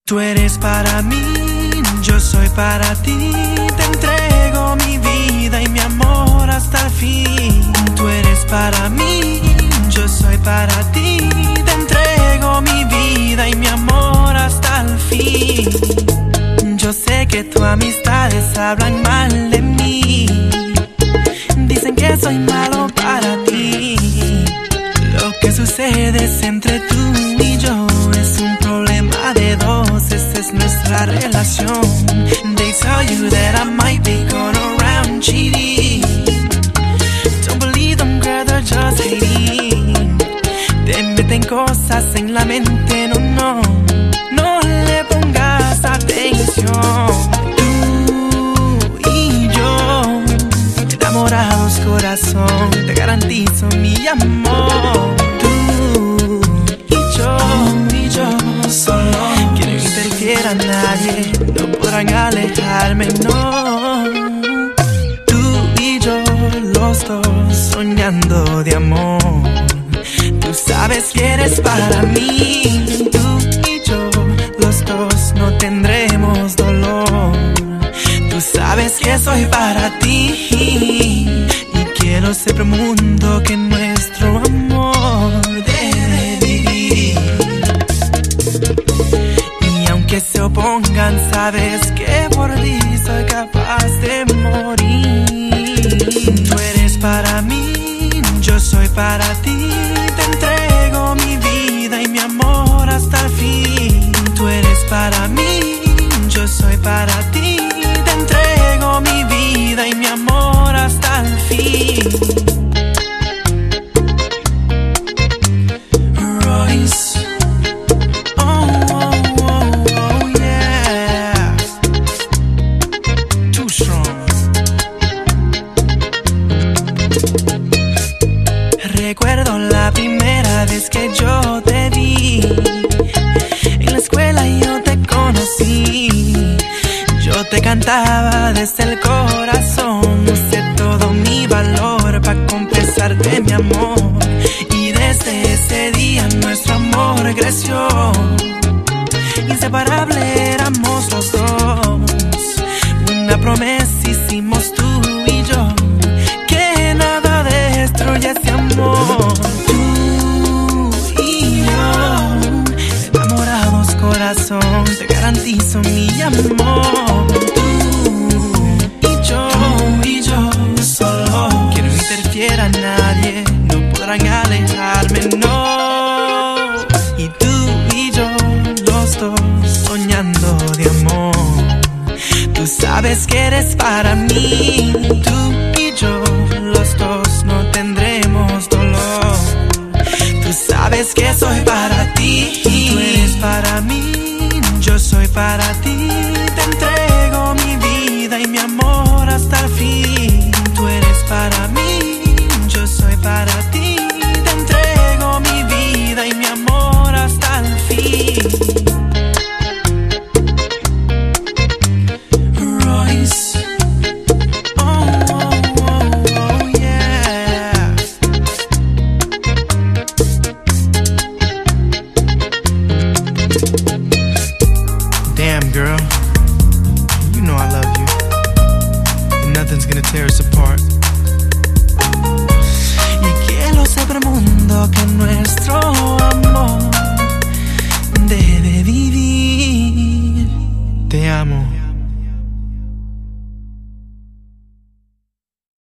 Tú eres para mí, yo soy para ti. Te entrego mi vida y mi amor hasta el fin. Tú eres para mí, yo soy para ti. Te entrego mi vida y mi amor hasta el fin. Yo sé que tus amistades hablan mal de mí. Dicen que soy malo para ti. Lo que sucede es entre tú y yo. Es un problema de dos, esa es nuestra relación. They tell you that I might be going around cheating. Don't believe them, girl, they're just hating. Te meten cosas en la mente, no le pongas atención. Tú y yo, enamorados corazón, te garantizo mi amor. Tú y yo, solo que no interfiera a nadie, no podrán alejarme, no. Tú y yo, los dos soñando de amor. Tú sabes que eres para mí. Tú y yo, los dos no tendremos dolor. Tú sabes que soy para ti y quiero ser pro mundo que nuestro amor debe vivir. Y aunque se opongan, sabes que por ti soy capaz de morir. Tú eres para mí, yo soy para ti. Te entrego mi vida y mi amor hasta el fin. Tú eres para mí, yo soy para ti. Te entrego mi vida y mi amor hasta el fin. Royce. Oh, yeah. Too strong. Recuerdo la primera vez que yo te vi. En la escuela yo te conocí. Yo te cantaba desde el corazón. Usé todo mi valor para confesarte mi amor. Y desde ese día nuestro amor creció. Inseparable éramos los dos. Una promesa hicimos tú y yo, que nada destruye ese amor. Tú y yo, enamorados corazón, te garantizo mi amor. Tú y yo, solo que no interfiera a nadie, no podrán alejarme, no. Y tú y yo, los dos soñando de amor. Tú sabes que eres para mí. Tú y yo, los dos no tendremos dolor. Tú sabes que soy para ti. Tú eres para mí, yo soy para ti.